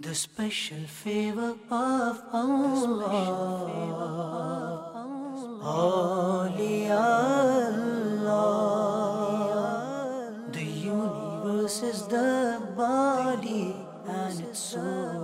the special favor of Allah. Allah. The universe is the body and its soul.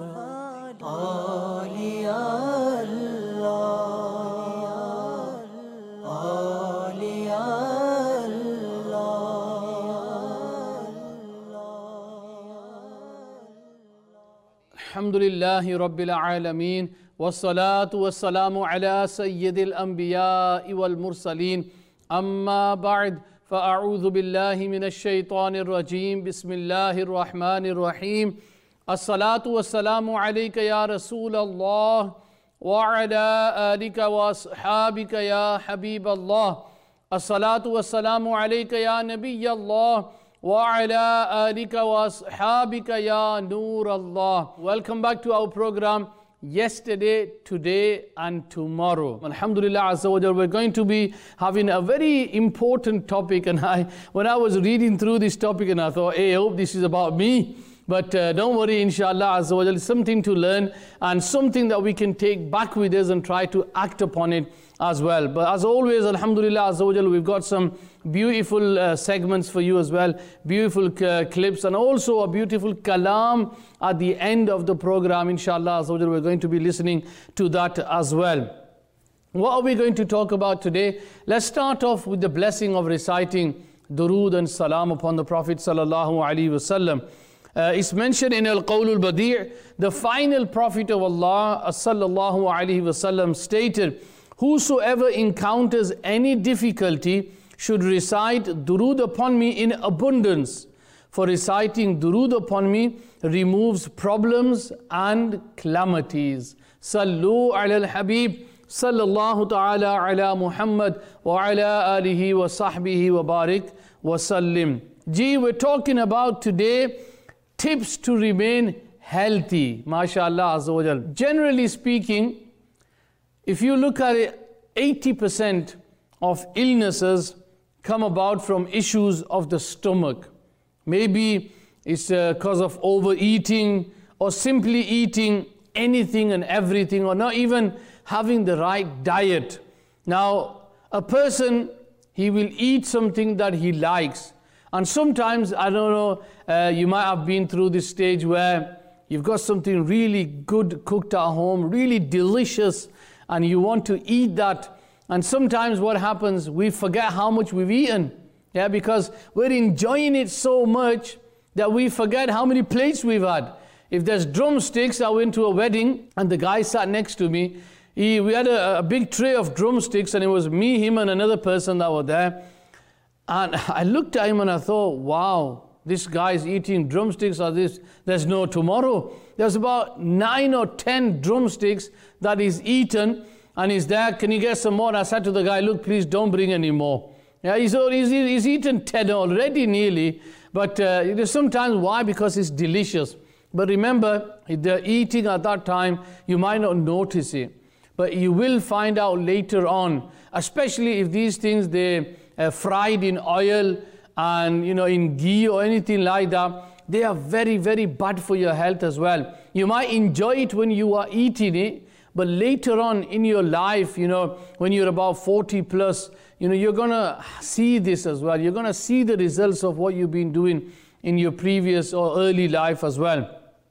Alhamdulillahi Rabbil Alameen, wassalatu wassalamu ala sayyidil anbiya'i wal mursaleen, amma ba'd, fa'a'udhu billahi minash shaitanir rajim, bismillahir rahmanir rahim, as-salatu wassalamu alayka ya Rasulallah, wa ala alika wa ashabika ya Habiballah, as-salatu wassalamu alayka ya Nabiyyallah, وَعَلَىٰ آلِكَ وَأَصْحَابِكَ يَا نُورَ اللَّهِ. Welcome back to our program, Yesterday, Today and Tomorrow. Alhamdulillah Azza wa Jal, we're going to be having a very important topic, and when I was reading through this topic and I thought, hey, I hope this is about me. But don't worry, inshallah Azza wa Jal, it's something to learn and something that we can take back with us and try to act upon it as well. But as always, Alhamdulillah Azza wa Jal, we've got some beautiful segments for you as well, beautiful clips, and also a beautiful kalam at the end of the program. Inshallah Azza wa Jal, we're going to be listening to that as well. What are we going to talk about today? Let's start off with the blessing of reciting durood and salam upon the Prophet sallallahu alaihi wasallam. It's mentioned in Al-Qawl Al-Badi', the final Prophet of Allah sallallahu alaihi wasallam stated, whosoever encounters any difficulty should recite durood upon me in abundance, for reciting durood upon me removes problems and calamities. Sallu ala al-Habib sallallahu ta'ala ala Muhammad wa ala alihi wa sahbihi wa barik wa sallim. Gee, we're talking about today tips to remain healthy. MashaAllah Azza wa Jal. Generally speaking, if you look at it, 80% of illnesses come about from issues of the stomach. Maybe it's because of overeating or simply eating anything and everything, or not even having the right diet. Now, a person, he will eat something that he likes. And sometimes, I don't know, you might have been through this stage where you've got something really good cooked at home, really delicious, and you want to eat that. And sometimes what happens, we forget how much we've eaten. Yeah, because we're enjoying it so much that we forget how many plates we've had. If there's drumsticks, I went to a wedding and the guy sat next to me. We had a big tray of drumsticks, and it was me, him and another person that were there. And I looked at him and I thought, wow, this guy's eating drumsticks or this, there's no tomorrow. There's about 9 or 10 drumsticks that he's eaten, and he's there, can you get some more? And I said to the guy, look, please don't bring any more. Yeah, he's eaten 10 already nearly, but sometimes, why? Because it's delicious. But remember, if they're eating at that time, you might not notice it, but you will find out later on, especially if these things, they're fried in oil and in ghee or anything like that, they are very, very bad for your health as well. You might enjoy it when you are eating it, but later on in your life, when you're about 40 plus, you're going to see this as well. You're going to see the results of what you've been doing in your previous or early life as well.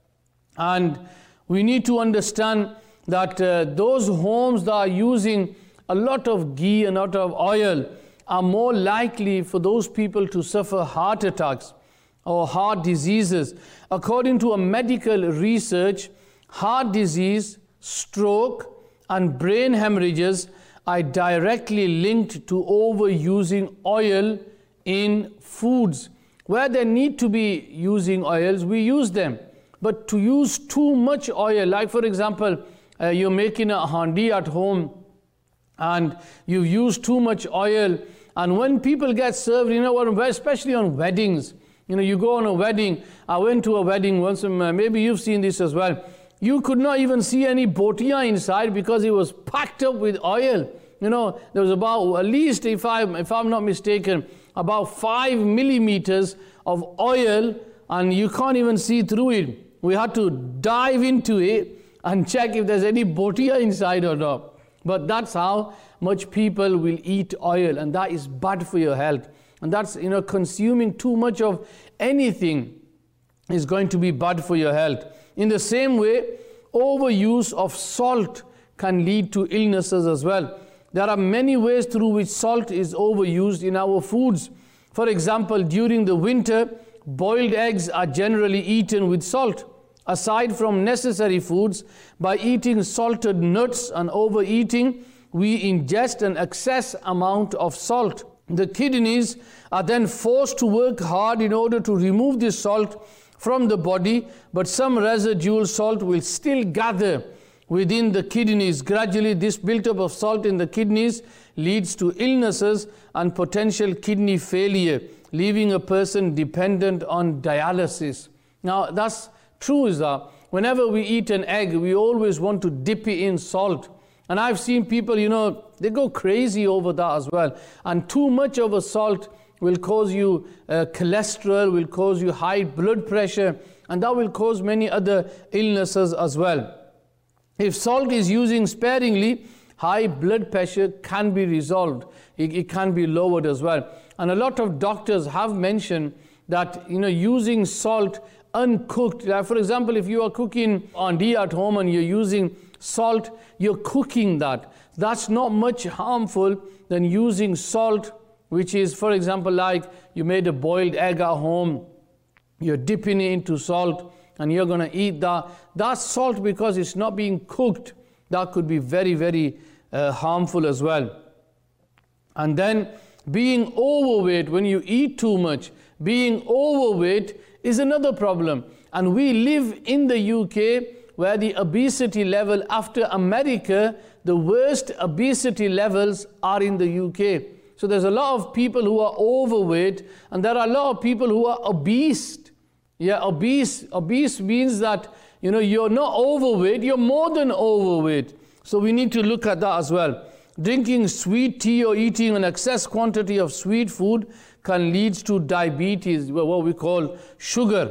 And we need to understand that those homes that are using a lot of ghee and a lot of oil are more likely for those people to suffer heart attacks or heart diseases. According to a medical research, heart disease, stroke and brain hemorrhages are directly linked to overusing oil in foods. Where they need to be using oils, we use them. But to use too much oil, like for example, you're making a handi at home and you use too much oil, and when people get served, especially on weddings, you go on a wedding. I went to a wedding once, maybe you've seen this as well. You could not even see any botia inside because it was packed up with oil. There was about, at least if I'm not mistaken, about 5 millimeters of oil, and you can't even see through it. we had to dive into it and check if there's any botia inside or not. But that's how much people will eat oil, and that is bad for your health. And that's, consuming too much of anything is going to be bad for your health. In the same way, overuse of salt can lead to illnesses as well. There are many ways through which salt is overused in our foods. For example, during the winter, boiled eggs are generally eaten with salt. Aside from necessary foods, by eating salted nuts and overeating, we ingest an excess amount of salt. The kidneys are then forced to work hard in order to remove this salt from the body, but some residual salt will still gather within the kidneys. Gradually, this buildup of salt in the kidneys leads to illnesses and potential kidney failure, leaving a person dependent on dialysis. Now, that's true, is that whenever we eat an egg, we always want to dip it in salt. And I've seen people, they go crazy over that as well. And too much of a salt will cause you cholesterol, will cause you high blood pressure, and that will cause many other illnesses as well. If salt is used sparingly, high blood pressure can be resolved. It can be lowered as well. And a lot of doctors have mentioned that, using salt uncooked, like for example, if you are cooking andi at home and you're using salt, you're cooking that. That's not much harmful than using salt, which is, for example, like you made a boiled egg at home, you're dipping it into salt, and you're going to eat that. That's salt because it's not being cooked. That could be very, very harmful as well. And then being overweight, when you eat too much, being overweight is another problem. And we live in the UK where the obesity level, after America, the worst obesity levels are in the UK. So there's a lot of people who are overweight, and there are a lot of people who are obese. Yeah, obese means that, you're not overweight, you're more than overweight. So we need to look at that as well. Drinking sweet tea or eating an excess quantity of sweet food can lead to diabetes, what we call sugar.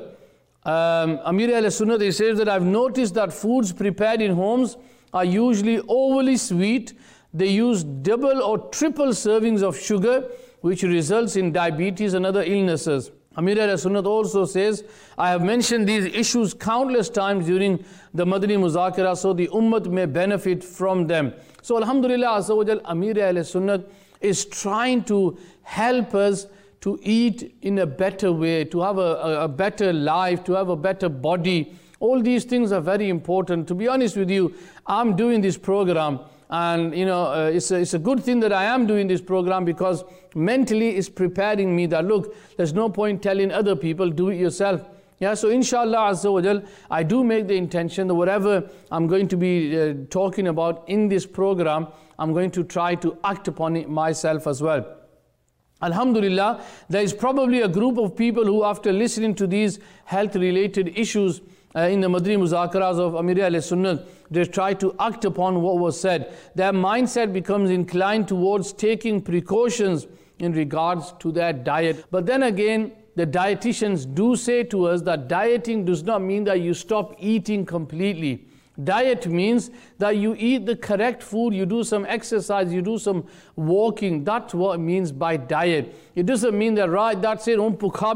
Amir al-Sunnah, he says that I've noticed that foods prepared in homes are usually overly sweet. They use double or triple servings of sugar, which results in diabetes and other illnesses. Amir al-Sunnah also says, I have mentioned these issues countless times during the Madani Muzakara, so the Ummah may benefit from them. So Alhamdulillah Azza wa Jal, Amir al-Sunnah is trying to help us to eat in a better way, to have a better life, to have a better body. All these things are very important. To be honest with you, I'm doing this program, and it's a good thing that I am doing this program, because mentally it's preparing me that, look, there's no point telling other people, do it yourself. Yeah, so inshallah Azza wa Jal, I do make the intention that whatever I'm going to be talking about in this program, I'm going to try to act upon it myself as well. Alhamdulillah, there is probably a group of people who, after listening to these health-related issues in the Madani Muzakaras of Amir al-Sunnah, they try to act upon what was said. Their mindset becomes inclined towards taking precautions in regards to their diet. But then again, the dietitians do say to us that dieting does not mean that you stop eating completely. Diet means that you eat the correct food, you do some exercise, you do some walking. That's what it means by diet. It doesn't mean that, right, that's it,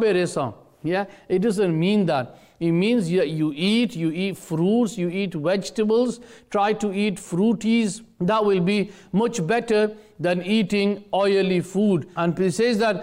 yeah, it doesn't mean that. It means you eat fruits, you eat vegetables, try to eat fruities. That will be much better than eating oily food. And he says that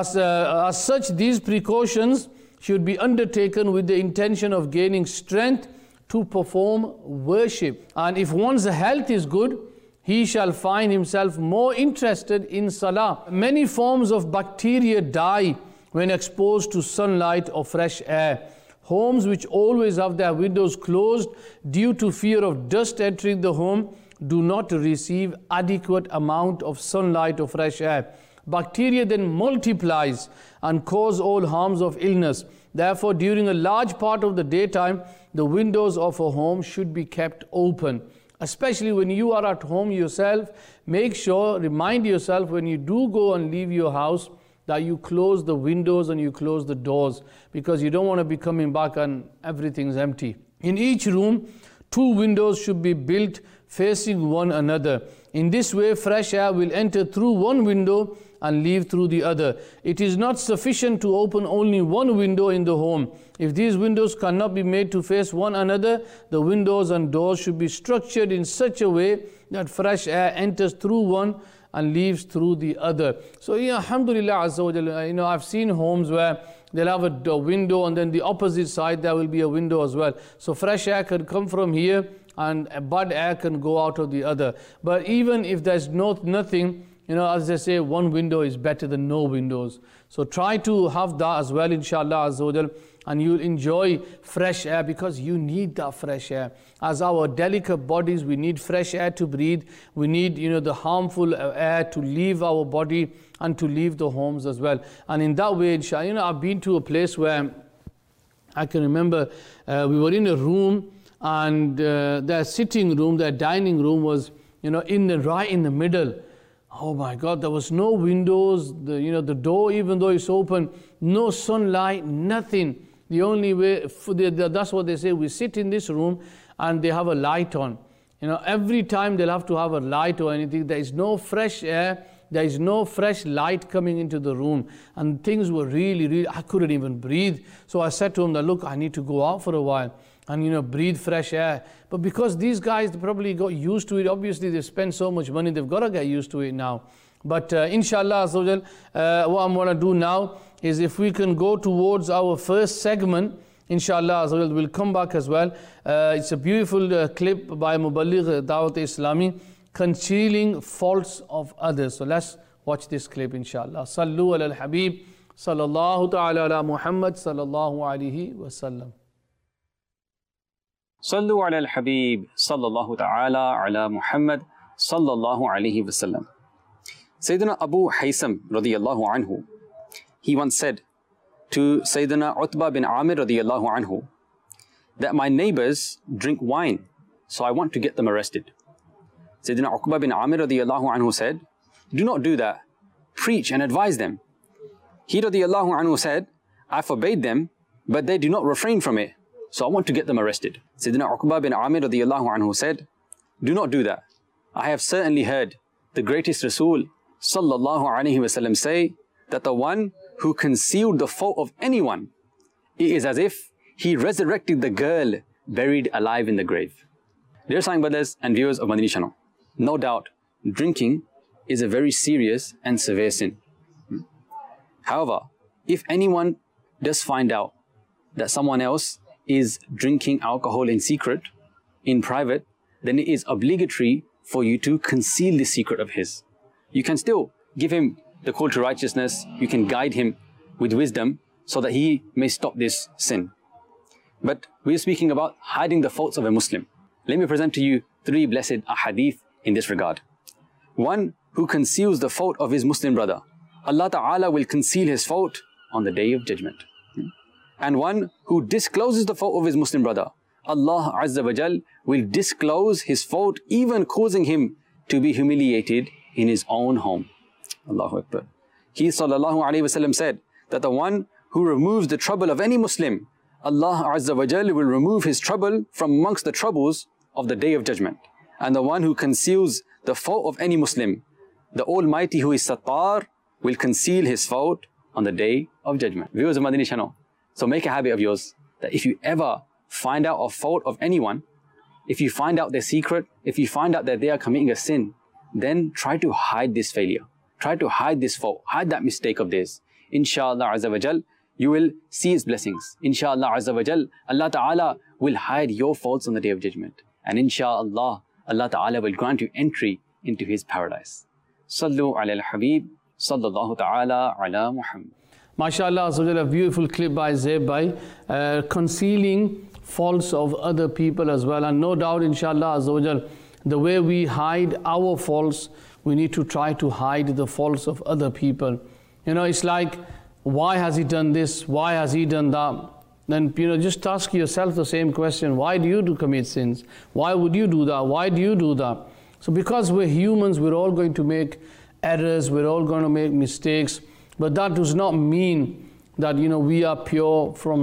as such, these precautions should be undertaken with the intention of gaining strength to perform worship. And if one's health is good, he shall find himself more interested in salah. Many forms of bacteria die when exposed to sunlight or fresh air. Homes which always have their windows closed due to fear of dust entering the home do not receive adequate amount of sunlight or fresh air. Bacteria then multiplies and cause all harms of illness. Therefore, during a large part of the daytime, the windows of a home should be kept open. Especially when you are at home yourself, make sure, remind yourself when you do go and leave your house, that you close the windows and you close the doors, because you don't want to be coming back and everything's empty. In each room, 2 windows should be built facing one another. In this way, fresh air will enter through one window and leave through the other. It is not sufficient to open only one window in the home. If these windows cannot be made to face one another, the windows and doors should be structured in such a way that fresh air enters through one and leaves through the other. So, alhamdulillah azza wa jalla, I've seen homes where they'll have a window and then the opposite side there will be a window as well. So fresh air can come from here and bad air can go out of the other. But even if there's nothing, as they say, one window is better than no windows. So try to have that as well, inshallah azza wa jal, and you'll enjoy fresh air, because you need that fresh air. As our delicate bodies, we need fresh air to breathe. We need, the harmful air to leave our body and to leave the homes as well. And in that way, inshallah, I've been to a place where I can remember we were in a room, and their sitting room, their dining room was, right in the middle. Oh my God, there was no windows, the door, even though it's open, no sunlight, nothing. The only way, that's what they say, we sit in this room and they have a light on. Every time they'll have to have a light or anything, there is no fresh air, there is no fresh light coming into the room. And things were really, I couldn't even breathe. So I said to him that, look, I need to go out for a while and breathe fresh air. But because these guys probably got used to it, obviously they've spent so much money, they've got to get used to it now. But inshallah, what I'm going to do now is, if we can go towards our first segment, inshallah, we'll come back as well. It's a beautiful clip by Muballigh Dawat Islami, concealing faults of others. So let's watch this clip, inshallah. Sallu ala al-Habib, sallallahu ta'ala ala Muhammad, sallallahu alayhi wa sallam. Sallu ala al-Habib, sallallahu ta'ala ala Muhammad, sallallahu alayhi wa sallam. Sayyidina Abu Haysam radiyallahu anhu, he once said to Sayyidina Utbah bin Amir radiyallahu anhu that my neighbors drink wine, so I want to get them arrested. Sayyidina Uqbah bin Amir radiyallahu anhu said, do not do that, preach and advise them. He radiyallahu anhu said, I forbade them, but they do not refrain from it, so I want to get them arrested. Sayyidina Uqbah bin Amir radiyallahu anhu said, do not do that. I have certainly heard the greatest Rasul sallallahu alayhi wasallam say that the one who concealed the fault of anyone, it is as if he resurrected the girl buried alive in the grave. Dear Sang brothers and viewers of Madani Channel, no doubt drinking is a very serious and severe sin. However, if anyone does find out that someone else is drinking alcohol in secret, in private, then it is obligatory for you to conceal the secret of his. You can still give him the call to righteousness, you can guide him with wisdom so that he may stop this sin. But we are speaking about hiding the faults of a Muslim. Let me present to you 3 blessed ahadith in this regard. One who conceals the fault of his Muslim brother, Allah Ta'ala will conceal his fault on the Day of Judgment. And one who discloses the fault of his Muslim brother, Allah Azza wa Jal will disclose his fault, even causing him to be humiliated in his own home. Allahu Akbar. He sallallahu alayhi wasallam said that the one who removes the trouble of any Muslim, Allah Azza wa Jal will remove his trouble from amongst the troubles of the Day of Judgment. And the one who conceals the fault of any Muslim, the Almighty who is Sattar will conceal his fault on the Day of Judgment. Viewers of Madani Channel, so make a habit of yours that if you ever find out a fault of anyone, if you find out their secret, if you find out that they are committing a sin, then try to hide this failure. Try to hide this fault, hide that mistake of theirs. Inshallah Azza wa Jal, you will see His blessings. Inshallah Azza wa Jal, Allah Ta'ala will hide your faults on the Day of Judgment. And inshallah, Allah Ta'ala will grant you entry into His paradise. Sallu ala al-Habib, sallallahu ta'ala ala Muhammad. MashaAllah, a beautiful clip by Zaid Bhai, concealing faults of other people as well. And no doubt, inshallah, the way we hide our faults, we need to try to hide the faults of other people. It's like, why has he done this? Why has he done that? Then, just ask yourself the same question. Why do you commit sins? Why would you do that? Why do you do that? So because we're humans, we're all going to make errors. We're all going to make mistakes. But that does not mean that we are pure from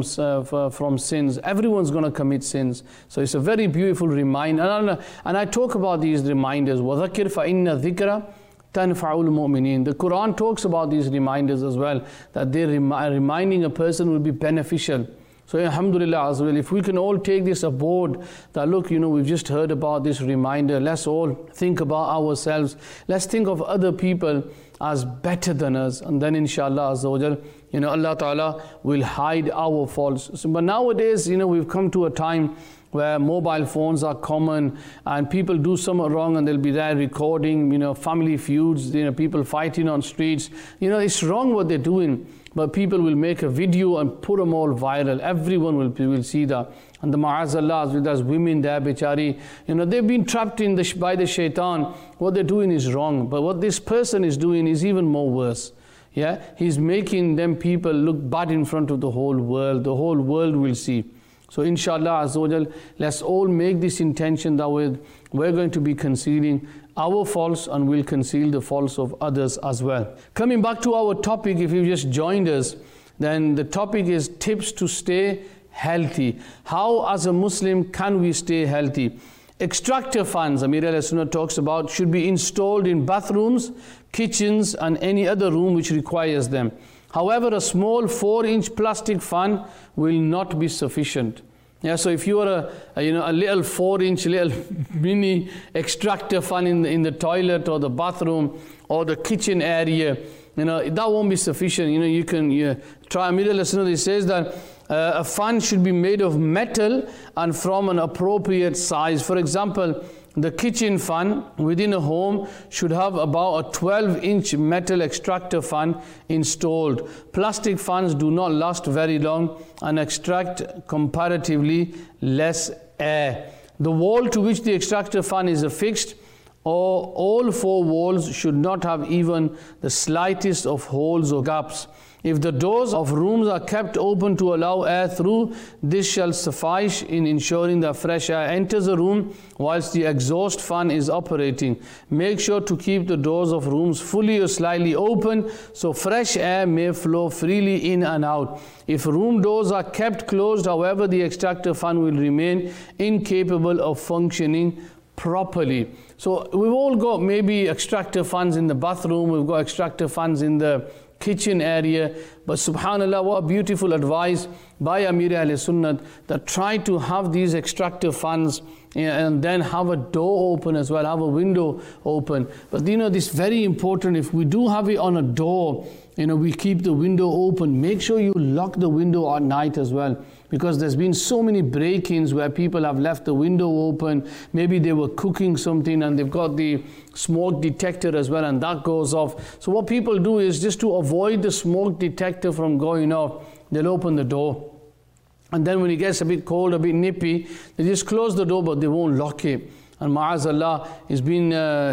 sins. Everyone's going to commit sins. So it's a very beautiful reminder. And I talk about these reminders. وَذَكِّرْ فَإِنَّ الذِّكْرَ تَنْفَعُ الْمُؤْمِنِينَ. The Quran talks about these reminders as well, that they're reminding a person will be beneficial. So alhamdulillah as well, if we can all take this aboard, that look, we've just heard about this reminder, let's all think about ourselves, let's think of other people as better than us, and then inshallah azza wa jal, Allah Ta'ala will hide our faults. So, but nowadays, we've come to a time where mobile phones are common and people do something wrong and they'll be there recording, family feuds, people fighting on streets. It's wrong what they're doing, but people will make a video and put them all viral. Everyone will see that. And the ma'azallah, there's women there, bichari, they've been trapped by the shaitan. What they're doing is wrong, but what this person is doing is even more worse. Yeah, he's making them people look bad in front of the whole world. The whole world will see. So inshallah azza wa jal, let's all make this intention that we're going to be concealing our faults and we'll conceal the faults of others as well. Coming back to our topic, if you just joined us, then the topic is tips to stay healthy. How as a Muslim can we stay healthy? Extractor fans, Amir al-Sunnah talks about, should be installed in bathrooms, kitchens and any other room which requires them. However, a small 4-inch plastic fan will not be sufficient. Yeah, so if you are a little 4-inch little mini extractor fan in the toilet or the bathroom or the kitchen area, that won't be sufficient. You can try. Amir al-Sunnah says that a fan should be made of metal and from an appropriate size. For example, the kitchen fan within a home should have about a 12-inch metal extractor fan installed. Plastic fans do not last very long and extract comparatively less air. The wall to which the extractor fan is affixed, or all 4 walls, should not have even the slightest of holes or gaps. If the doors of rooms are kept open to allow air through, this shall suffice in ensuring that fresh air enters the room whilst the exhaust fan is operating. Make sure to keep the doors of rooms fully or slightly open so fresh air may flow freely in and out. If room doors are kept closed, however, the extractor fan will remain incapable of functioning properly. So we've all got maybe extractor fans in the bathroom, we've got extractor fans in the kitchen area, but subhanallah, what beautiful advice by Amir al-Sunnah, that try to have these extractor fans and then have a door open as well, have a window open. But this is very important. If we do have it on a door, we keep the window open. Make sure you lock the window at night as well, because there's been so many break-ins where people have left the window open. Maybe they were cooking something and they've got the smoke detector as well, and that goes off. So what people do is, just to avoid the smoke detector from going off, they'll open the door. And then when it gets a bit cold, a bit nippy, they just close the door, but they won't lock it. And ma'azallah, it's been,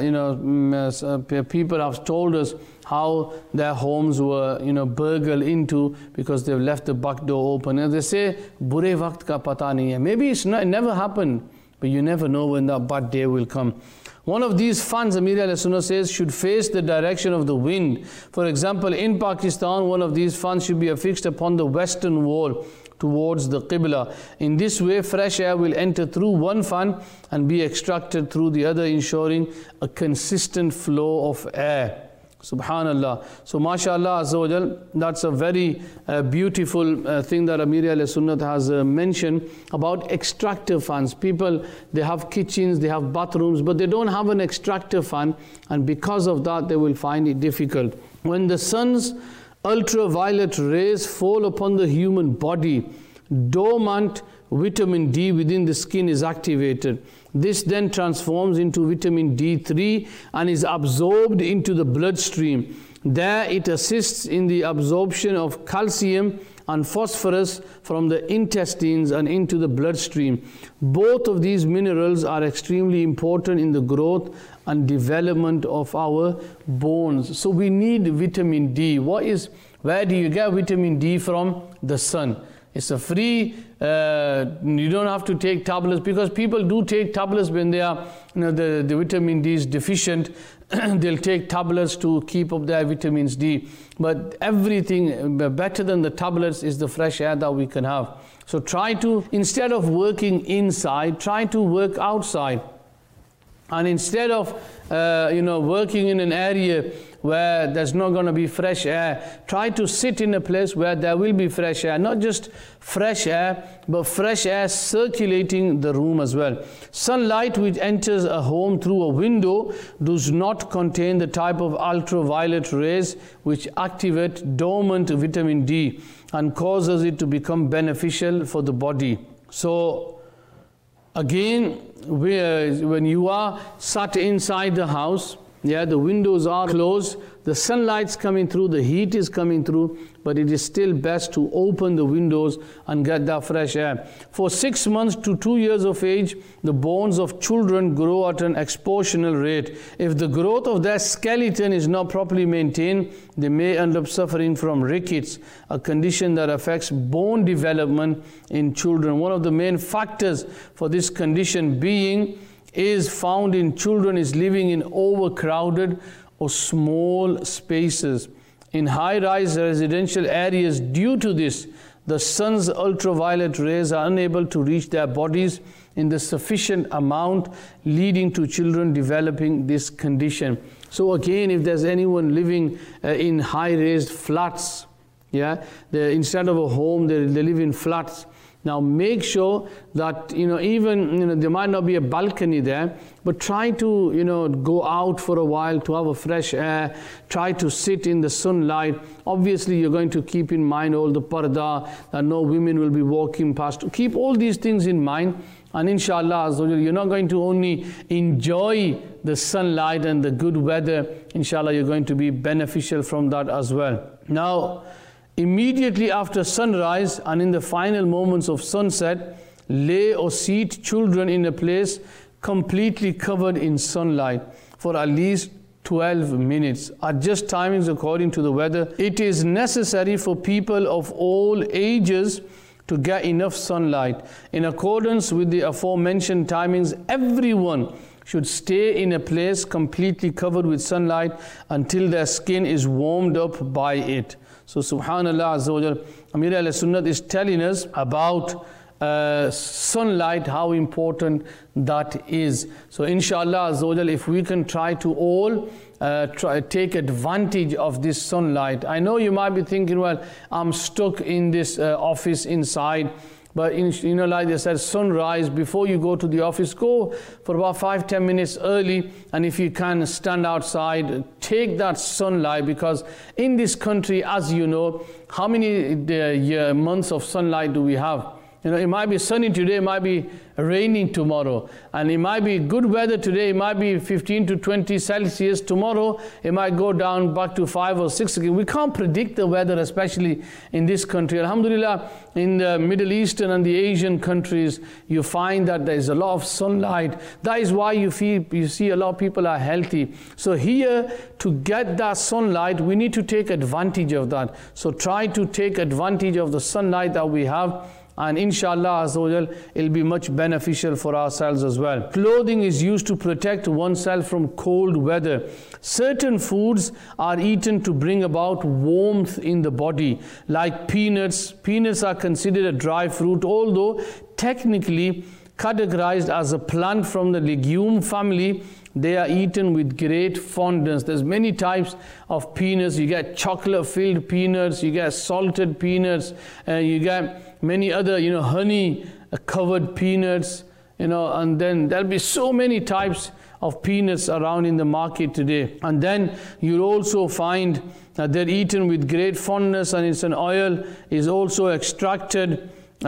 people have told us how their homes were, burgled into because they've left the back door open. And they say, "Bure waqt ka pata nahi hai." Maybe it never happened, but you never know when that bad day will come. One of these fans, Amir al-Sunnah says, should face the direction of the wind. For example, in Pakistan, one of these fans should be affixed upon the western wall towards the Qibla. In this way, fresh air will enter through one fan and be extracted through the other, ensuring a consistent flow of air. Subhanallah. So mashallah azza wa jal, that's a very beautiful thing that Amir al-Sunnah has mentioned about extractor fans. People, they have kitchens, they have bathrooms, but they don't have an extractor fan, and because of that they will find it difficult. When the sun's ultraviolet rays fall upon the human body, dormant vitamin D within the skin is activated. This then transforms into vitamin D3 and is absorbed into the bloodstream. There it assists in the absorption of calcium and phosphorus from the intestines and into the bloodstream. Both of these minerals are extremely important in the growth and development of our bones. So we need vitamin D. Where do you get vitamin D from? The sun. It's a free, you don't have to take tablets, because people do take tablets when they are, the vitamin D is deficient. They'll take tablets to keep up their vitamins D. But everything better than the tablets is the fresh air that we can have. So try to, instead of working inside, try to work outside. And instead of working in an area where there's not going to be fresh air, try to sit in a place where there will be fresh air. Not just fresh air, but fresh air circulating the room as well. Sunlight which enters a home through a window does not contain the type of ultraviolet rays which activate dormant vitamin D and causes it to become beneficial for the body. So again, when you are sat inside the house, the windows are closed, the sunlight's coming through, the heat is coming through, but it is still best to open the windows and get that fresh air. For 6 months to 2 years of age, the bones of children grow at an exponential rate. If the growth of their skeleton is not properly maintained, they may end up suffering from rickets, a condition that affects bone development in children. One of the main factors for this condition is found in children is living in overcrowded or small spaces. In high-rise residential areas, due to this, the sun's ultraviolet rays are unable to reach their bodies in the sufficient amount, leading to children developing this condition. So again, if there's anyone living in high-raised flats, instead of a home, they live in flats. Now make sure that, there might not be a balcony there, but try to, go out for a while to have a fresh air, try to sit in the sunlight. Obviously you're going to keep in mind all the parda, that no women will be walking past. Keep all these things in mind, and inshallah, you're not going to only enjoy the sunlight and the good weather, inshallah you're going to be beneficial from that as well. Now, immediately after sunrise and in the final moments of sunset, lay or seat children in a place completely covered in sunlight for at least 12 minutes. Adjust timings according to the weather. It is necessary for people of all ages to get enough sunlight. In accordance with the aforementioned timings, everyone should stay in a place completely covered with sunlight until their skin is warmed up by it. So subhanallah azza wa jal, Amir al-Sunnat is telling us about sunlight, how important that is. So inshallah azza wa jal, if we can try to all take advantage of this sunlight. I know you might be thinking, well, I'm stuck in this office inside. But like they said, sunrise, before you go to the office, go for about 5-10 minutes early, and if you can stand outside, take that sunlight, because in this country, as you know, how many months of sunlight do we have? It might be sunny today, it might be raining tomorrow, and it might be good weather today, it might be 15 to 20 Celsius. Tomorrow, it might go down back to 5 or 6 again. We can't predict the weather, especially in this country. Alhamdulillah, in the Middle Eastern and the Asian countries, you find that there is a lot of sunlight. That is why you see a lot of people are healthy. So here, to get that sunlight, we need to take advantage of that. So try to take advantage of the sunlight that we have, and inshallah azza wa jal, it'll be much beneficial for ourselves as well. Clothing is used to protect oneself from cold weather. Certain foods are eaten to bring about warmth in the body, like peanuts. Peanuts are considered a dry fruit, although technically categorized as a plant from the legume family. They are eaten with great fondness. There's many types of peanuts. You get chocolate-filled peanuts, you get salted peanuts, you get many other, honey-covered peanuts, and then there'll be so many types of peanuts around in the market today. And then you'll also find that they're eaten with great fondness, and it's an oil is also extracted,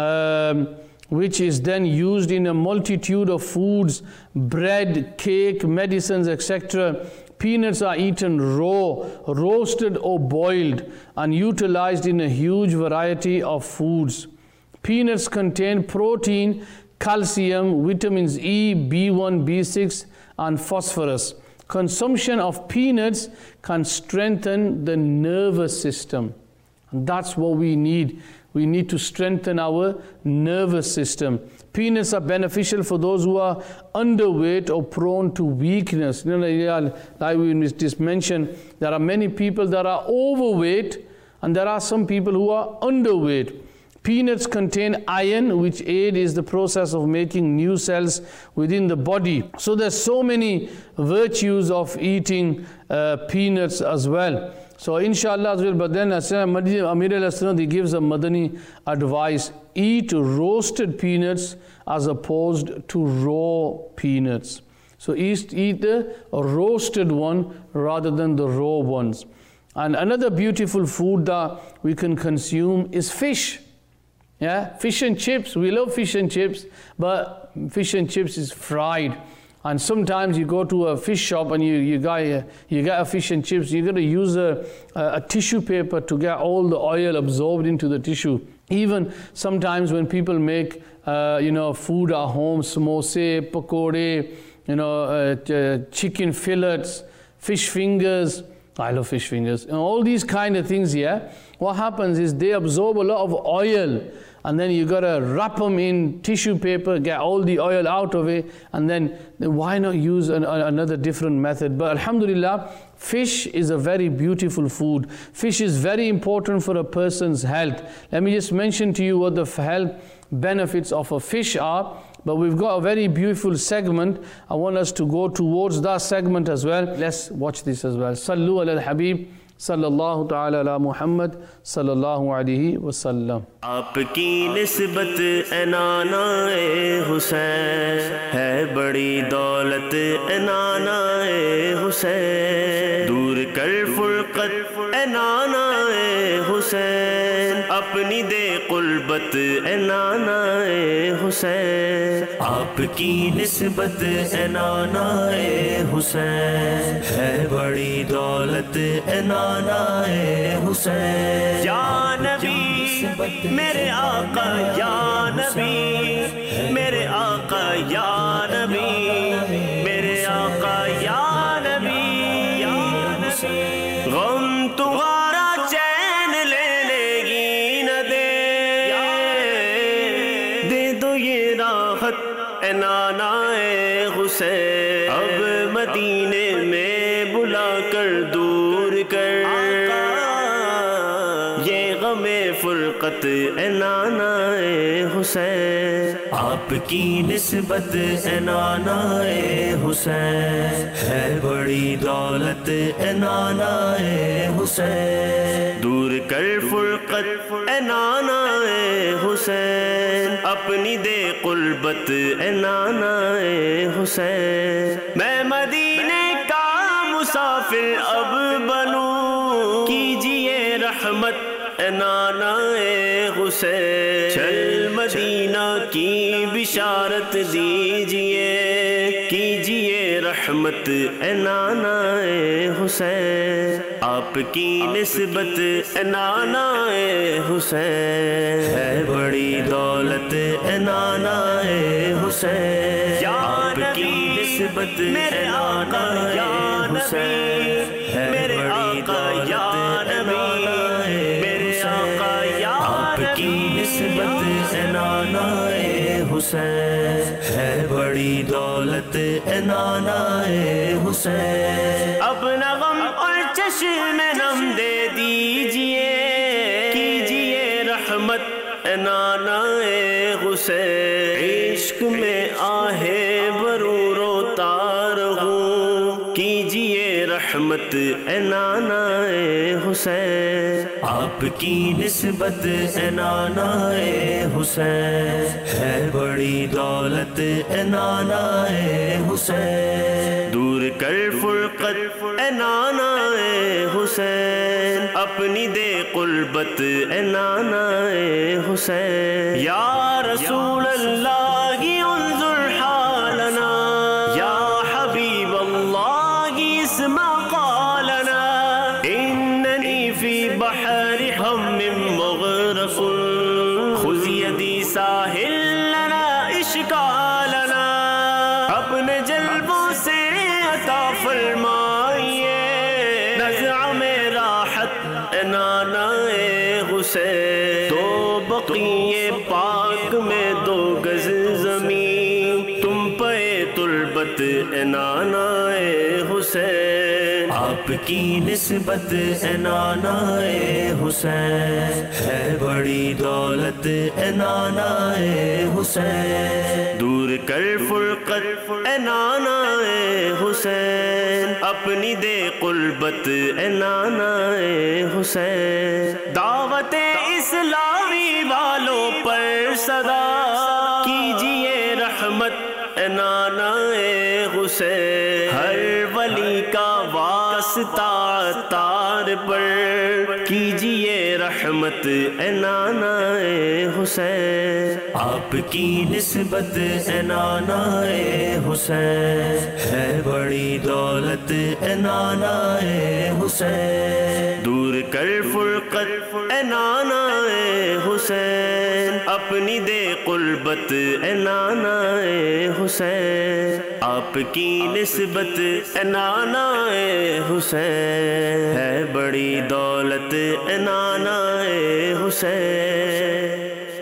which is then used in a multitude of foods, bread, cake, medicines, etc. Peanuts are eaten raw, roasted or boiled, and utilized in a huge variety of foods. Peanuts contain protein, calcium, vitamins E, B1, B6, and phosphorus. Consumption of peanuts can strengthen the nervous system. And that's what we need. We need to strengthen our nervous system. Peanuts are beneficial for those who are underweight or prone to weakness. Like we just mentioned, there are many people that are overweight and there are some people who are underweight. Peanuts contain iron, which aids the process of making new cells within the body. So there's so many virtues of eating peanuts as well. So inshallah as well, but then Amir al-Aslam, he gives a Madani advice: eat roasted peanuts as opposed to raw peanuts. So eat the roasted one rather than the raw ones. And another beautiful food that we can consume is fish. Yeah, fish and chips. We love fish and chips, but fish and chips is fried. And sometimes you go to a fish shop and you get a fish and chips. You got to use a tissue paper to get all the oil absorbed into the tissue. Even sometimes when people make food at home, samosa, pakode, chicken fillets, fish fingers. I love fish fingers. And all these kind of things here, what happens is they absorb a lot of oil, and then you got to wrap them in tissue paper, get all the oil out of it, and then why not use another different method? But alhamdulillah, fish is a very beautiful food. Fish is very important for a person's health. Let me just mention to you what the health benefits of a fish are. But we've got a very beautiful segment. I want us to go towards that segment as well. Let's watch this as well. Sallu ala al-Habib sallallahu ta'ala ala Muhammad sallallahu alayhi wa sallam. Aapki nisbat enana-e Hussain hai badi daulat enana-e Hussain dur kar furqat enana-e Hussain apni de qurbat enana-e Hussain آپ کی نسبت نانا حسین ہے بڑی دولت نانا حسین یا نبی میرے آقا یا نبی میرے آقا یا نبی میرے آقا یا نبی غم تمہارا چین لینے کی نہ دے دو یہ راحت نانا حسین اب مدینے میں بلا کر دور کر یہ غم فرقت نانا حسین آپ کی نسبت نانا حسین ہے بڑی دولت نانا حسین دور کر فرقت نانا حسین اپنی دے قربت نانا حسین میں مدینے کا مسافر اب بنوں کیجئے رحمت نانا حسین چل مدینہ کی بشارت دیجئے کیجئے رحمت نانا حسین آپ کی نسبت نانا حسین ہے بڑی دولت نانا حسین آپ کی نسبت نانا حسین ہے بڑی دولت نانا حسین آپ کی نسبت نانا حسین ہے بڑی دولت نانا حسین اپنا غم اور چشم نم دے دیجئے کیجئے رحمت نانا حسین عشق میں آہے برو روتا رہوں کیجئے رحمت نانا حسین آپ کی نسبت نانا حسین ہے بڑی دولت نانا حسین دور کر فرقت نانا حسین اپنی دے قربت نانا حسین یا رسول اللہ انظر حالنا یا حبیب اللہ اسمع قالنا اننی فی بحر ہم مغرق خذ یدی ساحل لنا اشکالنا اپنے جلبوں سے عطا فرمائیے نزع میں راحت نانا حسین تو नानाए हुसैन, आपकी निस्बत नानाए हुसैन, है बड़ी दौलत नानाए हुसैन, दूर कर फुरकत नानाए हुसैन, अपनी दे कुर्बत नानाए हुसैन, दावत इस्लामी वालों पर सदा कीजिए रहमत नानाए हुसैन, हर वली का वास्ता तार पर कीजिए रहमत नानाए हुसैन, आपकी निस्बत नानाए हुसैन, है बड़ी दौलत नानाए हुसैन, दूर कर फुरकत नानाए हुसैन, अपनी दे कुर्बत नानाए हुसैन, आपकी निस्बत नानाए हुसैन, है बड़ी दौलत नानाए हुसैन।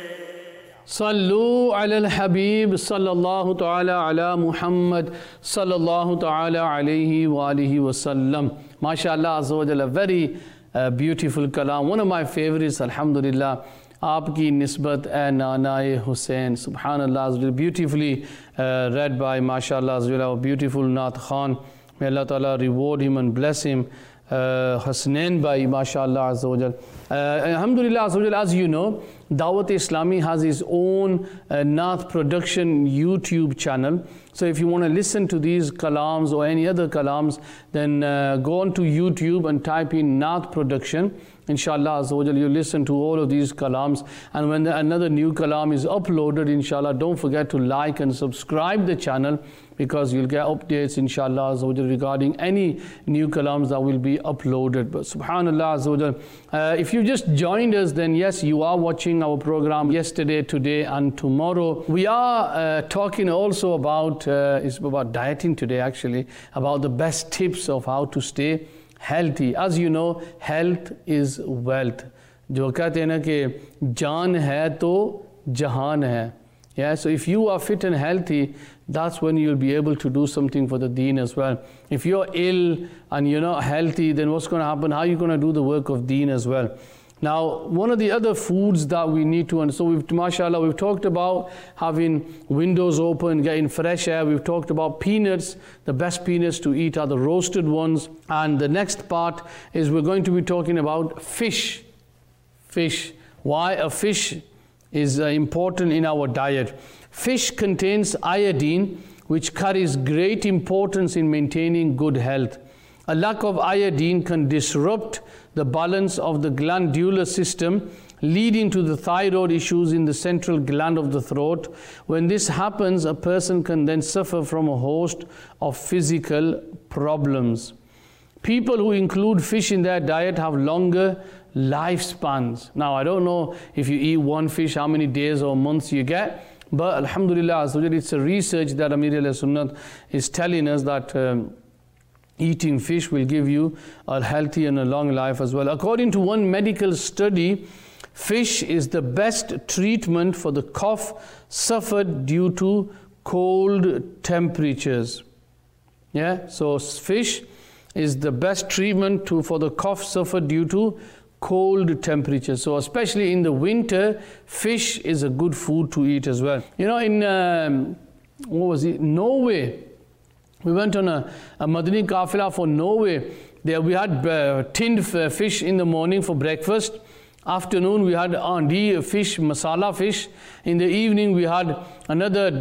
सल्लू अलल हबीब सल्लल्लाहु तआला अला मुहम्मद सल्लल्लाहु तआला अलैहि व आलिहि वसल्लम। माशाअल्लाह अज़्ज़ा व जल्ल, very beautiful kalam, one of my favorites, alhamdulillah. आपकी निस्बत ए नानाए Hussain, subhanallah, beautifully read by mashallah, beautiful Naat Khan. May Allah Ta'ala reward him and bless him. Hasnain Bhai, mashallah azza wa jal. Alhamdulillah azza wa jal, as you know, Dawat Islami has its own Naat production YouTube channel. So if you want to listen to these kalams or any other kalams, then go on to YouTube and type in Naat production. Inshallah azza wa jal, you listen to all of these kalams, and when another new kalam is uploaded, inshallah, don't forget to like and subscribe the channel, because you'll get updates inshallah azza wa jal regarding any new kalams that will be uploaded. But subhanallah azza wa jal, if you just joined us, then yes, you are watching our program yesterday, today and tomorrow. We are talking also about it's about dieting today, actually, about the best tips of how to stay healthy. As you know, health is wealth. जो कहते हैं ना कि जान है तो जहान है. Yeah, so if you are fit and healthy, that's when you'll be able to do something for the deen as well. If you're ill and you're not healthy, then what's going to happen? How are you going to do the work of deen as well? Now, one of the other foods that we need to, and so mashallah, we've talked about having windows open, getting fresh air. We've talked about peanuts. The best peanuts to eat are the roasted ones. And the next part is we're going to be talking about fish. Fish. Why a fish is important in our diet. Fish contains iodine, which carries great importance in maintaining good health. A lack of iodine can disrupt the balance of the glandular system, leading to the thyroid issues in the central gland of the throat. When this happens, a person can then suffer from a host of physical problems. People who include fish in their diet have longer lifespans. Now, I don't know if you eat one fish, how many days or months you get, but alhamdulillah, it's a research that Amir al-Sunnat is telling us that eating fish will give you a healthy and a long life as well. According to one medical study, fish is the best treatment for the cough suffered due to cold temperatures. Yeah, so fish is the best treatment for the cough suffered due to cold temperatures. So especially in the winter, fish is a good food to eat as well. You know, in Norway, we went on a Madani Kafila for Norway. There we had tinned fish in the morning for breakfast. Afternoon we had andi fish, masala fish. In the evening we had another,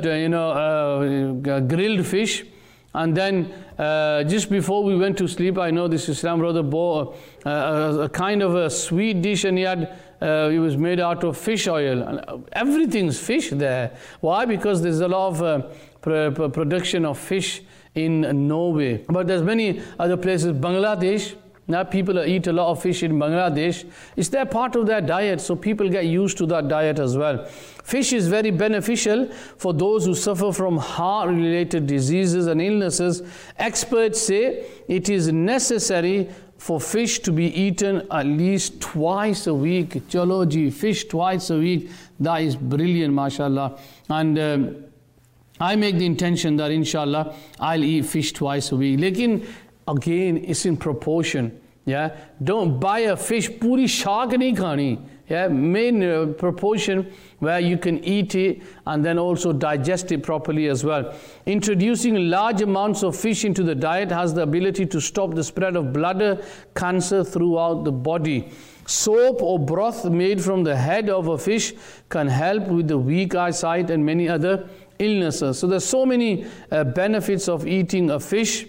grilled fish. And then just before we went to sleep, I know this Islam brother bought a kind of a sweet dish, and he had it was made out of fish oil. And everything's fish there. Why? Because there's a lot of production of fish in Norway. But there's many other places. Bangladesh, now people eat a lot of fish in Bangladesh. It's their part of their diet, so people get used to that diet as well. Fish is very beneficial for those who suffer from heart-related diseases and illnesses. Experts say it is necessary for fish to be eaten at least twice a week. Chalo ji, fish twice a week. That is brilliant, mashallah. And I make the intention that inshallah I'll eat fish twice a week. Lekin again, it's in proportion. Yeah, don't buy a fish puri shark nahi khani. Yeah, main proportion where you can eat it and then also digest it properly as well. Introducing large amounts of fish into the diet has the ability to stop the spread of bladder cancer throughout the body. Soap or broth made from the head of a fish can help with the weak eyesight and many other illnesses. So there's so many benefits of eating a fish.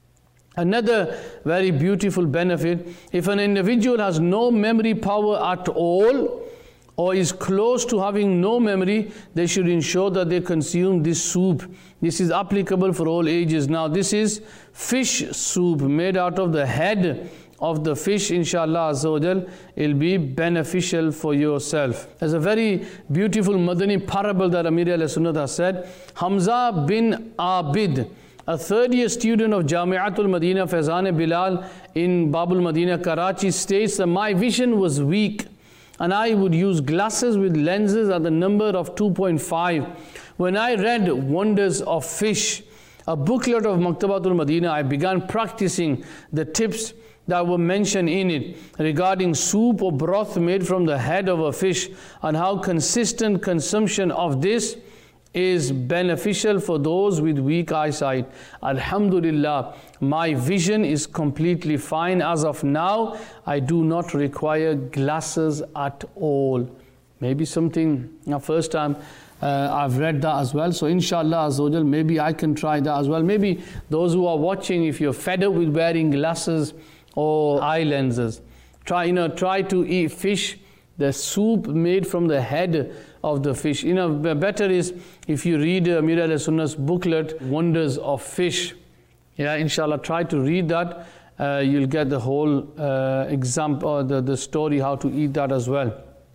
Another very beautiful benefit, if an individual has no memory power at all or is close to having no memory, they should ensure that they consume this soup. This is applicable for all ages. Now this is fish soup made out of the head of the fish. Inshallah Azza wa Jal, it'll be beneficial for yourself. There's a very beautiful Madani parable that Amir al-Sunnat has said. Hamza bin Abid, a third-year student of Jamiatul Madina, Faizan Bilal in Babul Madina, Karachi, states that my vision was weak and I would use glasses with lenses at the number of 2.5. When I read Wonders of Fish, a booklet of Maktabatul Madina, I began practicing the tips that were mentioned in it regarding soup or broth made from the head of a fish and how consistent consumption of this is beneficial for those with weak eyesight. Alhamdulillah, my vision is completely fine. As of now, I do not require glasses at all. Maybe something, first time I've read that as well. So inshallah Azza wa Jal, maybe I can try that as well. Maybe those who are watching, if you're fed up with wearing glasses or eye lenses, try to eat fish, the soup made from the head of the fish. Better is if you read Amir al-Sunnah's booklet, Wonders of Fish. Yeah, inshallah, try to read that. You'll get the whole example, or the story how to eat that as well.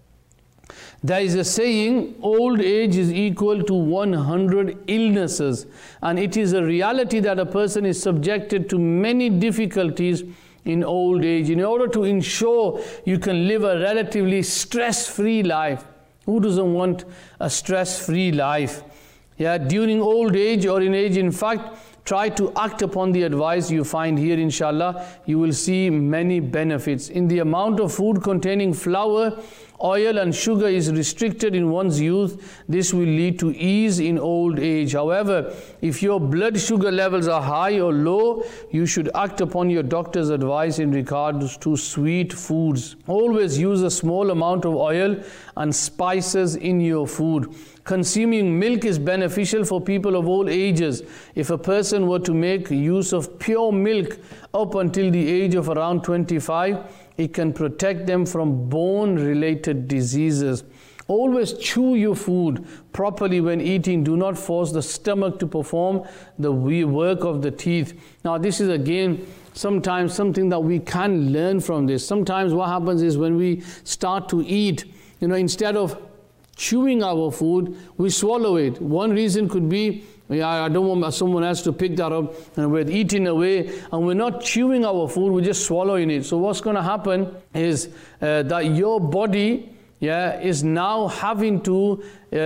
There is a saying, old age is equal to 100 illnesses, and it is a reality that a person is subjected to many difficulties in old age. In order to ensure you can live a relatively stress-free life, who doesn't want a stress-free life? Yeah, during old age or in age, in fact, try to act upon the advice you find here, inshallah. You will see many benefits. In the amount of food containing flour, oil and sugar is restricted in one's youth. This will lead to ease in old age. However, if your blood sugar levels are high or low, you should act upon your doctor's advice in regards to sweet foods. Always use a small amount of oil and spices in your food. Consuming milk is beneficial for people of all ages. If a person were to make use of pure milk up until the age of around 25, it can protect them from bone-related diseases. Always chew your food properly when eating. Do not force the stomach to perform the work of the teeth. Now this is again sometimes something that we can learn from this. Sometimes what happens is when we start to eat, instead of chewing our food, we swallow it. One reason could be, I don't want someone else to pick that up, and we're eating away and we're not chewing our food, we're just swallowing it. So what's going to happen is that your body is now having to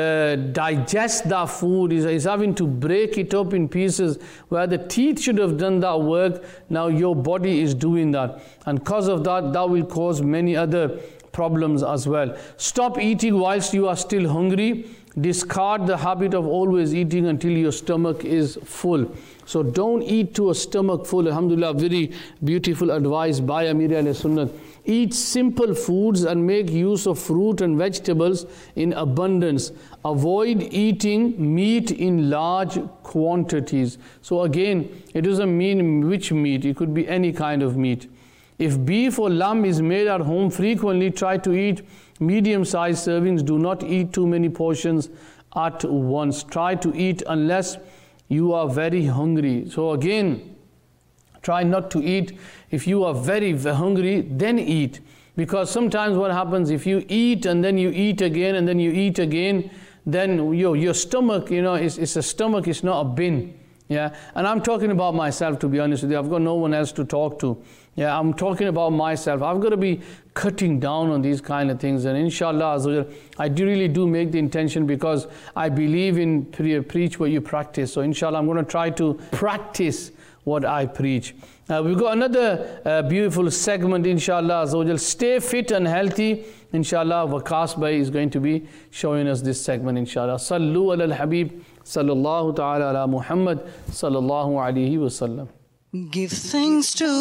digest that food, is having to break it up in pieces. Where the teeth should have done that work, now your body is doing that. And because of that, that will cause many other problems as well. Stop eating whilst you are still hungry. Discard the habit of always eating until your stomach is full. So don't eat to a stomach full. Alhamdulillah, very beautiful advice by Amir al-Sunnat. Eat simple foods and make use of fruit and vegetables in abundance. Avoid eating meat in large quantities. So again, it doesn't mean which meat. It could be any kind of meat. If beef or lamb is made at home frequently, try to eat medium-sized servings. Do not eat too many portions at once. Try to eat unless you are very hungry. So again, try not to eat. If you are very hungry, then eat. Because sometimes what happens, if you eat and then you eat again and then you eat again, then your stomach, it's a stomach, it's not a bin. Yeah, and I'm talking about myself, to be honest with you. I've got no one else to talk to. Yeah, I'm talking about myself. I've got to be cutting down on these kind of things. And inshallah, I really do make the intention, because I believe in preach what you practice. So inshallah, I'm going to try to practice what I preach. We've got another beautiful segment, inshallah. Stay fit and healthy. Inshallah, Waqas Bhai is going to be showing us this segment, inshallah. Sallu ala al-Habib, sallallahu ta'ala ala Muhammad, sallallahu alayhi wa sallam. Give thanks to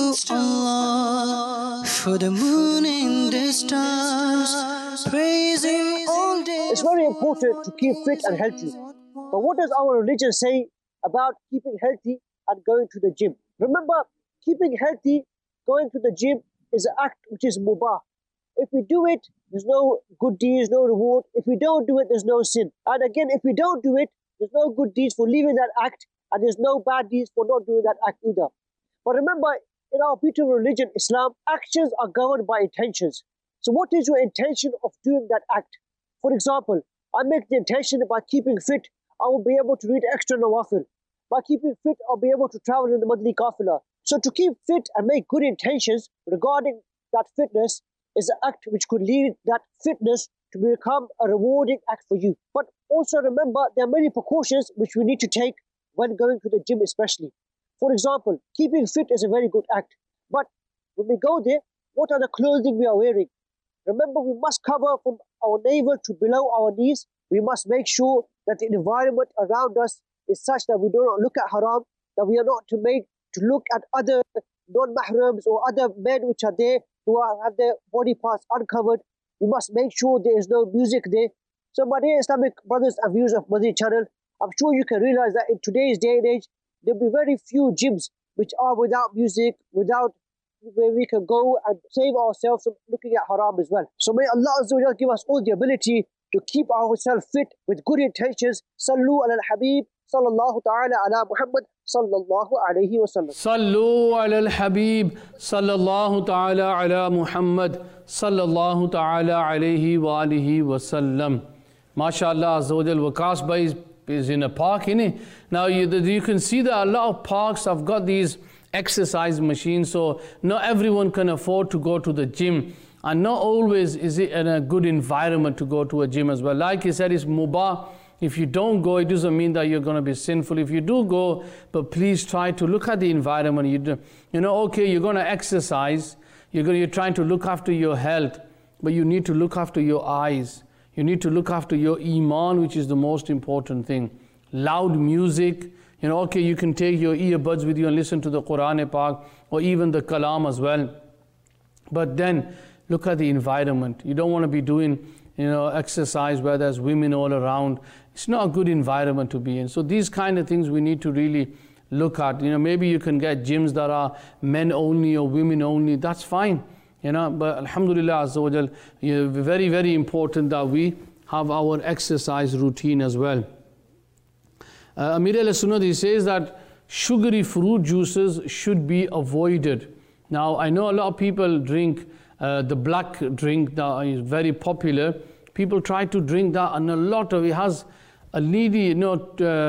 Allah for the moon and the stars, praise Him all day. It's very important to keep fit and healthy. But what does our religion say about keeping healthy and going to the gym? Remember, keeping healthy, going to the gym is an act which is mubah. If we do it, there's no good deeds, no reward. If we don't do it, there's no sin. And again, if we don't do it, there's no good deeds for leaving that act, and there's no bad deeds for not doing that act either. But remember, in our beautiful religion, Islam, actions are governed by intentions. So what is your intention of doing that act? For example, I make the intention by keeping fit, I will be able to read extra nawafil. By keeping fit, I'll be able to travel in the Madani Qafila. So to keep fit and make good intentions regarding that fitness is an act which could lead that fitness to become a rewarding act for you. But also remember, there are many precautions which we need to take when going to the gym especially. For example, keeping fit is a very good act. But when we go there, what are the clothing we are wearing? Remember, we must cover from our navel to below our knees. We must make sure that the environment around us is such that we do not look at haram, that we are not to look at other non-mahrams or other men which are there who have their body parts uncovered. We must make sure there is no music there. So my dear Islamic brothers and viewers of Madani channel, I'm sure you can realize that in today's day and age, there'll be very few gyms which are without music, without where we can go and save ourselves from looking at haram as well. So may Allah Azza wa Jalla give us all the ability to keep ourselves fit with good intentions. Sallu ala al-Habib, sallallahu ta'ala ala Muhammad, sallallahu alayhi wa sallam. Sallu ala al-Habib, sallallahu ta'ala ala Muhammad, sallallahu ta'ala alayhi wa alihi wa sallam. MashaAllah, Azza wa Jalla, Waqas Bhai is in a park, innit? Now you can see that a lot of parks have got these exercise machines, so not everyone can afford to go to the gym, and not always is it in a good environment to go to a gym as well. Like he said, it's mubah. If you don't go, it doesn't mean that you're going to be sinful. If you do go, but please try to look at the environment. You know, okay, you're going to exercise, you're trying to look after your health, but you need to look after your eyes. You need to look after your iman, which is the most important thing. Loud music, you know, okay, you can take your earbuds with you and listen to the Quran Pak or even the Kalam as well. But then look at the environment. You don't want to be doing, you know, exercise where there's women all around. It's not a good environment to be in. So these kind of things we need to really look at. You know, maybe you can get gyms that are men only or women only. That's fine. You know, but Alhamdulillah Azza wa Jal, very, very important that we have our exercise routine as well. Amir al-Sunnah, he says that sugary fruit juices should be avoided. Now, I know a lot of people drink the black drink that is very popular. People try to drink that, and a lot of it has a needy, you know,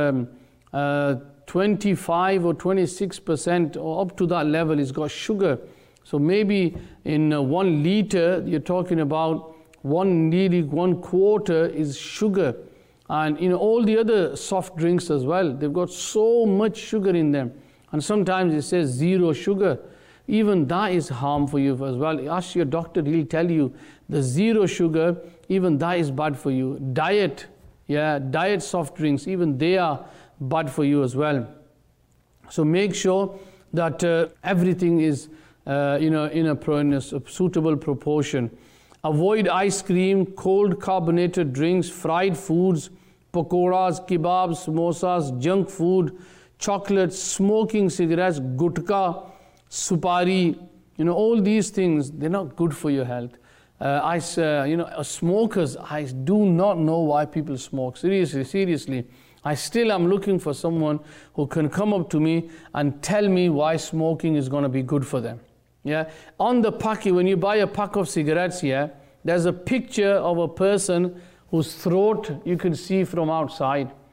25 or 26% or up to that level. It's got sugar. So maybe in 1 liter, you're talking about nearly 1/4 is sugar. And you know, all the other soft drinks as well, they've got so much sugar in them. And sometimes it says 0 sugar. Even that is harm for you as well. Ask your doctor, he'll tell you the 0 sugar, even that is bad for you. Diet soft drinks, even they are bad for you as well. So make sure that everything is you know, in a suitable proportion. Avoid ice cream, cold carbonated drinks, fried foods, pakoras, kebabs, samosas, junk food, chocolate, smoking cigarettes, gutka, supari. You know, all these things, they're not good for your health. You know, smokers, I do not know why people smoke. Seriously. I still am looking for someone who can come up to me and tell me why smoking is going to be good for them. Yeah, on the packet, when you buy a pack of cigarettes, yeah, there's a picture of a person whose throat you can see from outside.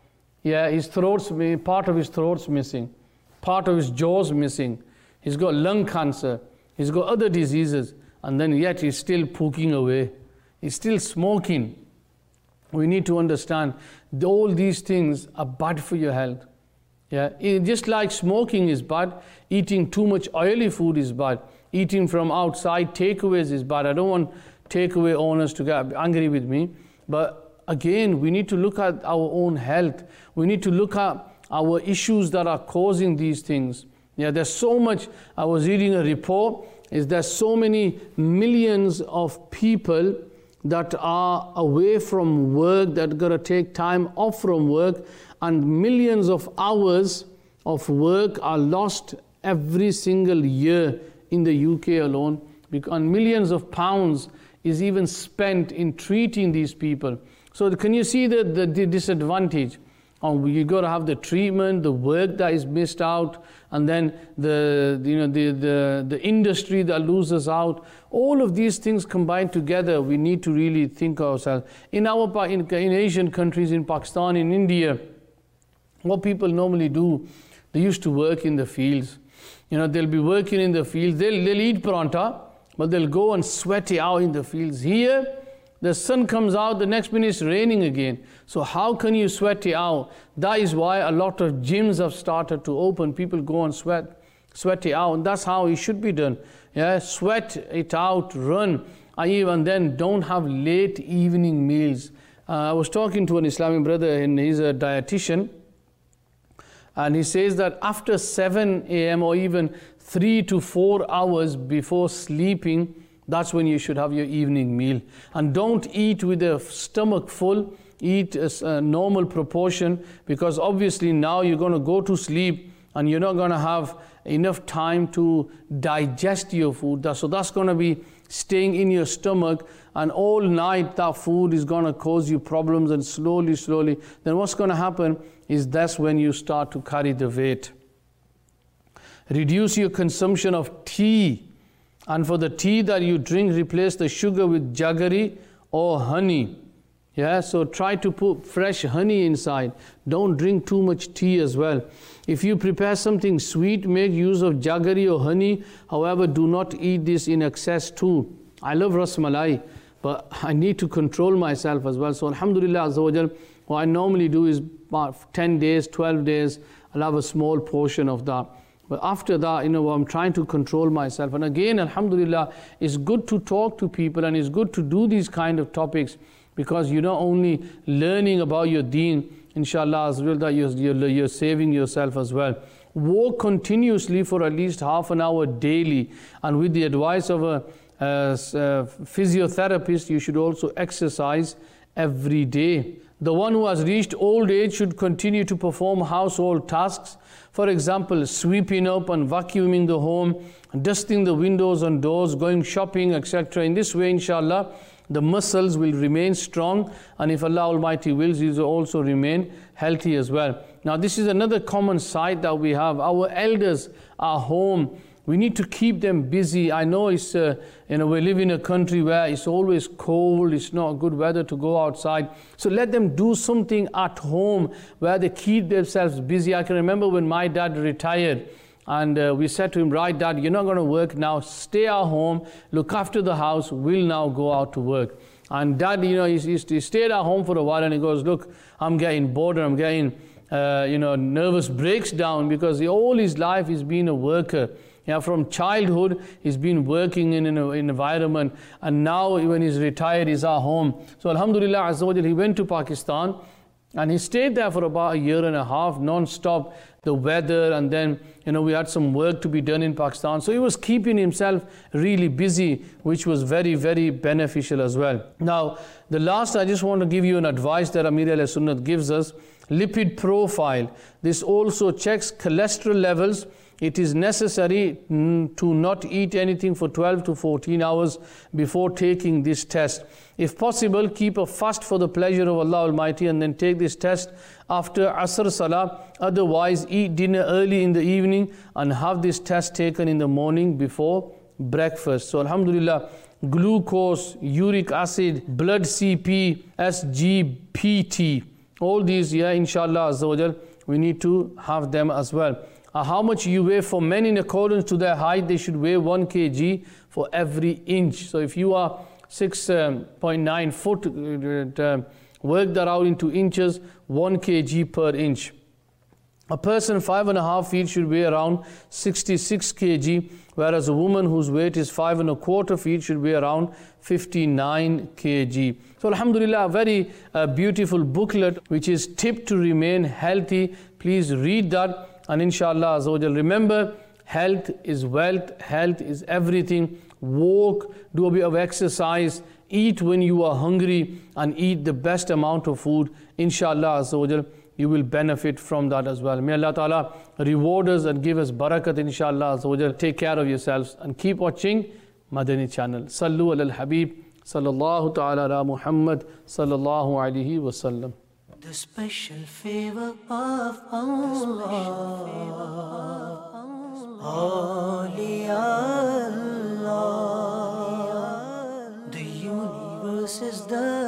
Yeah, his throat's, part of his throat's missing, part of his jaw's missing. He's got lung cancer, he's got other diseases, and then yet he's still puking away. He's still smoking. We need to understand all these things are bad for your health. Yeah, just like smoking is bad, eating too much oily food is bad, eating from outside takeaways is bad. I don't want takeaway owners to get angry with me, but again, we need to look at our own health. We need to look at our issues that are causing these things. Yeah, there's so much. I was reading a report, there's so many millions of people that are away from work, that are going to take time off from work, and millions of hours of work are lost every single year in the UK alone, and millions of pounds is even spent in treating these people. So can you see the disadvantage? You got to have the treatment, the work that is missed out, and then the industry that loses out. All of these things combined together, we need to really think ourselves. In Asian countries, in Pakistan, in India, what people normally do, they used to work in the fields. They'll be working in the fields. They'll eat paranta, but they'll go and sweat it out in the fields. Here, the sun comes out, the next minute it's raining again. So how can you sweat it out? That is why a lot of gyms have started to open. People go and sweat it out. And that's how it should be done. Yeah, sweat it out, run. And then don't have late evening meals. I was talking to an Islamic brother, and he's a dietitian. And he says that after 7 a.m. or even 3 to 4 hours before sleeping, that's when you should have your evening meal. And don't eat with a stomach full, eat a normal proportion, because obviously now you're going to go to sleep and you're not going to have enough time to digest your food. So that's going to be staying in your stomach, and all night that food is going to cause you problems, and slowly, then what's going to happen is that's when you start to carry the weight. Reduce your consumption of tea. And for the tea that you drink, replace the sugar with jaggery or honey. Yeah, so try to put fresh honey inside. Don't drink too much tea as well. If you prepare something sweet, make use of jaggery or honey. However, do not eat this in excess too. I love ras malai, but I need to control myself as well. So alhamdulillah azza wa jal, what I normally do is about 10 days, 12 days, I'll have a small portion of that. But after that, I'm trying to control myself. And again, alhamdulillah, it's good to talk to people, and it's good to do these kind of topics, because you're not only learning about your deen, inshallah, as well, that you're saving yourself as well. Walk continuously for at least half an hour daily. And with the advice of a physiotherapist, you should also exercise every day. The one who has reached old age should continue to perform household tasks. For example, sweeping up and vacuuming the home, dusting the windows and doors, going shopping, etc. In this way, inshallah, the muscles will remain strong, and if Allah Almighty wills, these will also remain healthy as well. Now, this is another common sight that we have. Our elders are home. We need to keep them busy. I know we live in a country where it's always cold, it's not good weather to go outside. So let them do something at home where they keep themselves busy. I can remember when my dad retired, and we said to him, right, Dad, you're not going to work now, stay at home, look after the house, we'll now go out to work. And Dad, he stayed at home for a while, and he goes, look, I'm getting bored, and I'm getting nervous breaks down, because all his life he's been a worker. From childhood, he's been working in an environment, and now when he's retired, he's at home. So alhamdulillah azza wa jal, he went to Pakistan, and he stayed there for about a year and a half, non-stop, the weather, and then, we had some work to be done in Pakistan. So he was keeping himself really busy, which was very, very beneficial as well. Now, the last, I just want to give you an advice that Amir al-Sunnat gives us, lipid profile. This also checks cholesterol levels. It is necessary to not eat anything for 12 to 14 hours before taking this test. If possible, keep a fast for the pleasure of Allah Almighty, and then take this test after Asr Salah. Otherwise, eat dinner early in the evening and have this test taken in the morning before breakfast. So alhamdulillah, glucose, uric acid, blood CP, SGPT, All these, yeah, inshallah azza wa jal, we need to have them as well. How much you weigh for men in accordance to their height, they should weigh 1 kg for every inch. So if you are 6.9 foot, work that out into inches, 1 kg per inch. A person 5.5 feet should weigh around 66 kg, whereas a woman whose weight is 5.25 feet should weigh around 59 kg. So alhamdulillah, a very beautiful booklet which is Tip to Remain Healthy. Please read that. And inshallah azza wa jal, remember, health is wealth, health is everything. Walk, do a bit of exercise, eat when you are hungry, and eat the best amount of food. Inshallah azza wa jal, you will benefit from that as well. May Allah Ta'ala reward us and give us barakat, inshallah azza wa jal. Take care of yourselves and keep watching Madani channel. Sallu ala al-Habib, sallallahu ta'ala ala Muhammad, sallallahu alayhi wa sallam. The special favor of Allah, Holy Allah, the universe is the